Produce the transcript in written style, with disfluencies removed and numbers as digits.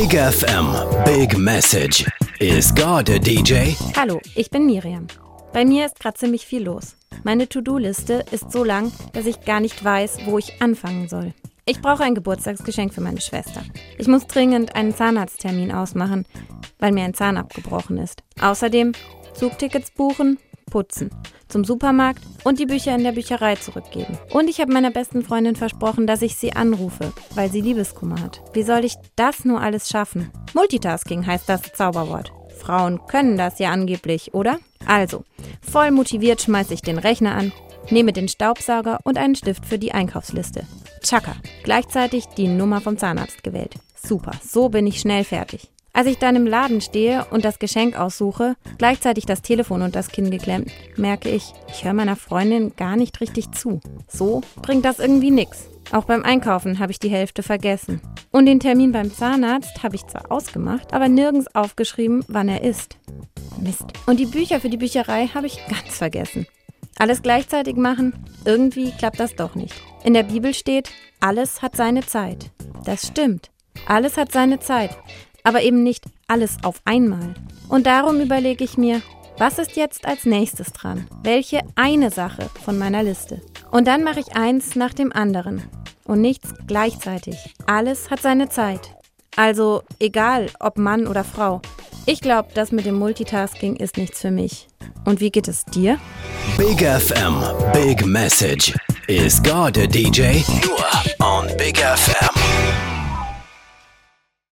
Big FM, Big Message. Is God a DJ? Hallo, ich bin Miriam. Bei mir ist gerade ziemlich viel los. Meine To-Do-Liste ist so lang, dass ich gar nicht weiß, wo ich anfangen soll. Ich brauche ein Geburtstagsgeschenk für meine Schwester. Ich muss dringend einen Zahnarzttermin ausmachen, weil mir ein Zahn abgebrochen ist. Außerdem Zugtickets buchen, putzen, zum Supermarkt und die Bücher in der Bücherei zurückgeben. Und ich habe meiner besten Freundin versprochen, dass ich sie anrufe, weil sie Liebeskummer hat. Wie soll ich das nur alles schaffen? Multitasking heißt das Zauberwort. Frauen können das ja angeblich, oder? Also, voll motiviert schmeiße ich den Rechner an, nehme den Staubsauger und einen Stift für die Einkaufsliste. Tschakka, gleichzeitig die Nummer vom Zahnarzt gewählt. Super, so bin ich schnell fertig. Als ich dann im Laden stehe und das Geschenk aussuche, gleichzeitig das Telefon und das Kinn geklemmt, merke ich höre meiner Freundin gar nicht richtig zu. So bringt das irgendwie nix. Auch beim Einkaufen habe ich die Hälfte vergessen. Und den Termin beim Zahnarzt habe ich zwar ausgemacht, aber nirgends aufgeschrieben, wann er ist. Mist. Und die Bücher für die Bücherei habe ich ganz vergessen. Alles gleichzeitig machen? Irgendwie klappt das doch nicht. In der Bibel steht, alles hat seine Zeit. Das stimmt. Alles hat seine Zeit. Aber eben nicht alles auf einmal. Und darum überlege ich mir, was ist jetzt als nächstes dran? Welche eine Sache von meiner Liste? Und dann mache ich eins nach dem anderen. Und nichts gleichzeitig. Alles hat seine Zeit. Also egal, ob Mann oder Frau. Ich glaube, das mit dem Multitasking ist nichts für mich. Und wie geht es dir? Big FM, Big Message. Is God a DJ? Nur on Big FM.